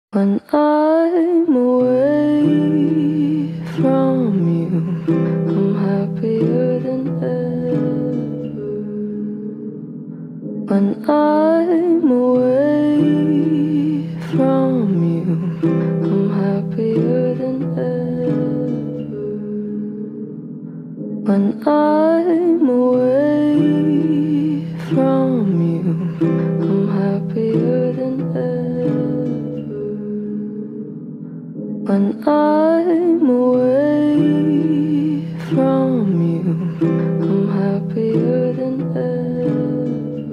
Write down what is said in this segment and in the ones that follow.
When I'm away from you, I'm happier than ever. When I'm away from you, I'm happier than ever. When I'm away from you, I'm happier than ever. When I'm away from you, I'm happier than ever.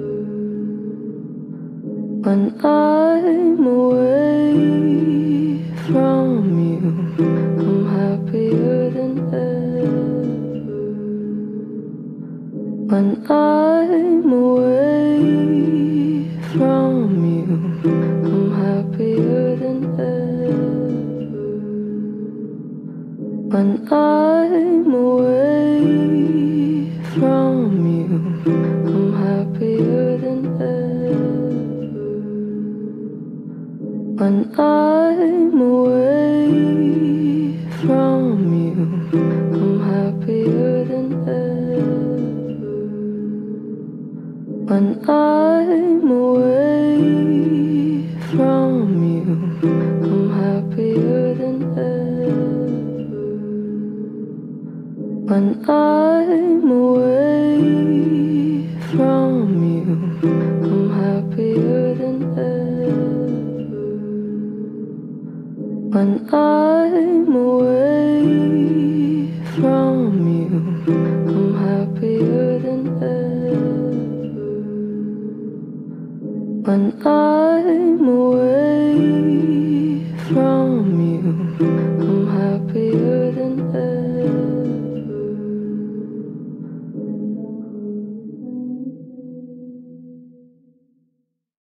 When I'm away from you, I'm happier than ever. When I'm away from you, I'm happier than ever. When I'm away from you, I'm happier than ever. When I'm away from you, I'm happier than ever. When I'm away from you, I'm happier than ever. When I'm away from you, I'm happier than ever. When I'm away from you, I'm happier than ever. When I'm away